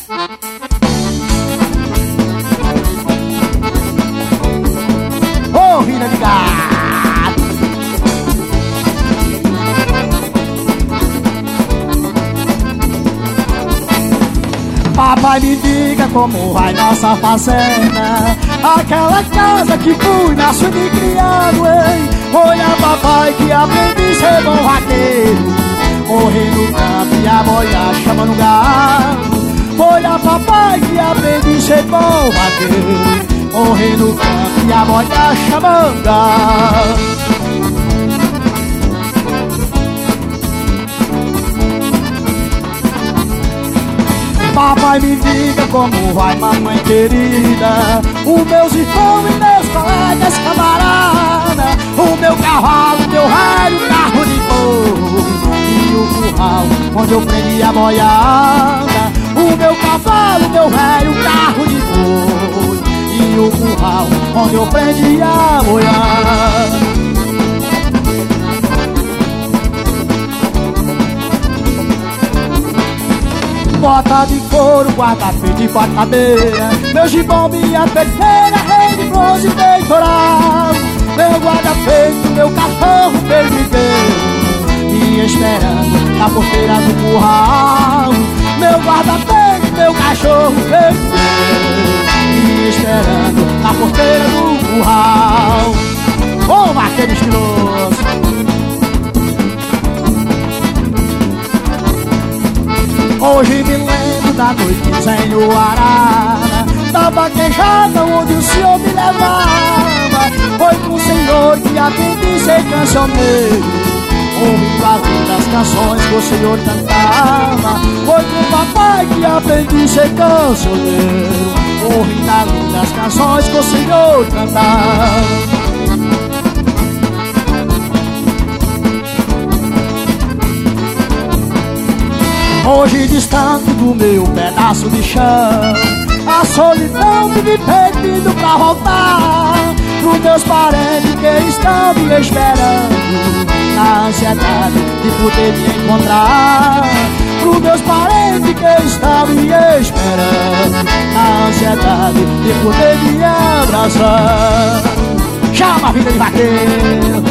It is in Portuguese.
Ô, vida de gato. Papai, me diga como vai nossa fazenda, aquela casa que fui nascido e criado, hein? Olha, papai, que aprendi a ser bom vaqueiro, correr no campo e a boia chamando galo. Olha, papai, que aprendi a ser bom vaqueiro, correr no campo e a boia chamando galo. Papai, me diga como vai, mamãe querida, os meus irmãos e meus colegas camaradas, o meu cavalo, meu raio, carro de fogo e o curral onde eu prendi a boiada. O meu cavalo, meu raio, carro de fogo e o curral onde eu prendi a boiada. Bota de couro, guarda-feito e porta-beira, meu gibão, minha terceira, rei de bronze peitoral. Meu guarda-feito, meu cachorro perdigueiro, me esperando na porteira do curral. Meu guarda-feito, meu cachorro perdigueiro, me esperando na porteira do curral. Ô, vaqueiro estiloso! Hoje me lembro da noite em Uarara, da vaquejada onde o senhor me levava. Foi com o senhor que aprendi a ser cancioneiro, ouvindo as lindas canções que o senhor cantava. Foi com o papai que aprendi a ser cancioneiro, ouvindo as lindas canções que o senhor cantava. Hoje distante do meu pedaço de chão, a solidão me pedindo pra voltar pros meus parentes que estão me esperando, na ansiedade de poder me encontrar. Pros meus parentes que estão me esperando, na ansiedade de poder me abraçar. Chama a vida de vaqueiro!